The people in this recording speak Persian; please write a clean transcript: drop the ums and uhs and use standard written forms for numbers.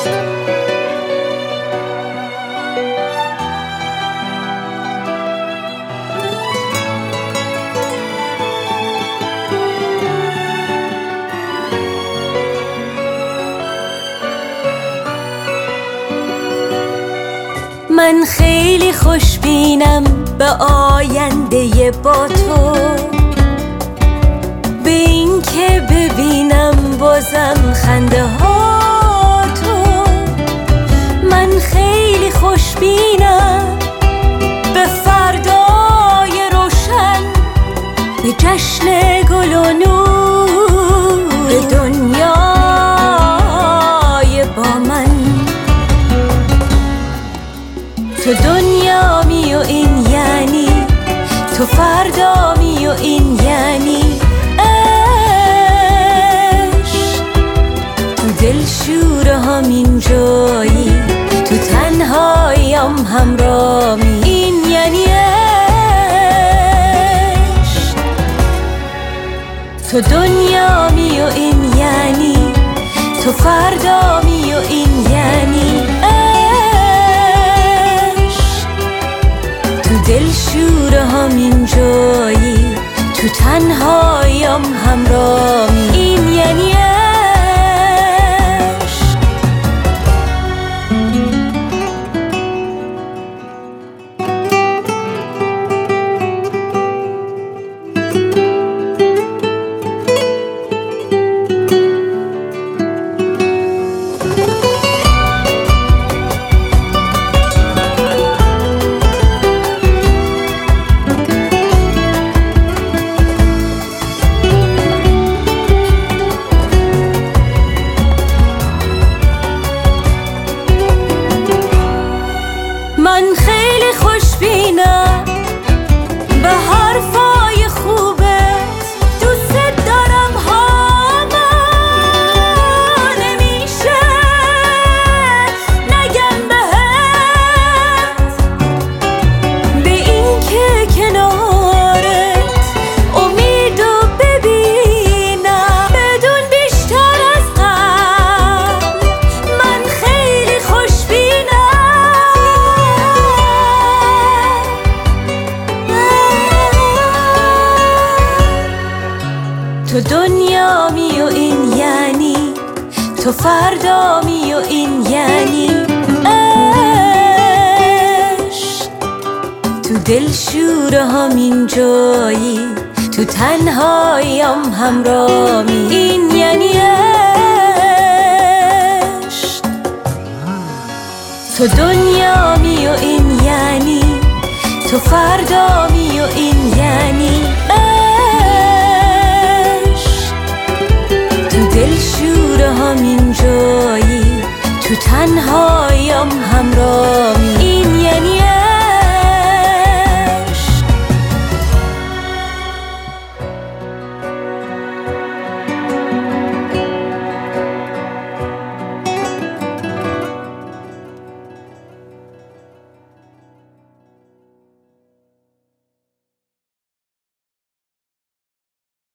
من خیلی خوشبینم به آینده با تو، به این که ببینم بازم خنده ها تو. من خیلی خوشبینم به فردای روشن، به جشن گل و نور، به دنیای با من. تو دنیا می و این یعنی تو فردا می و این یعنی عشق. تو دل شور همین جایی، تو تنهایم همرامی، این یعنی عشق. تو دنیا می و این یعنی تو فردا می و این یعنی دل شور همین جایی، تو تنهایم همرامی، این یعنی عشق. من خیلی خوشبینم به حرفای خوبت، دوست دارم هاما نمیشه نگم بهت، به این که کنارت امیدو ببینم بدون بیشتر از قبل. من خیلی خوشبینم تو دنیا می و این یعنی تو فردا می و این یعنی عشق. تو دل شور همین جایی، تو تنهایم همرامی، این یعنی عشق. تو دنیا می و این یعنی تو فردا می و این یعنی دل شور همین جایی، تو تنهایم همرامی.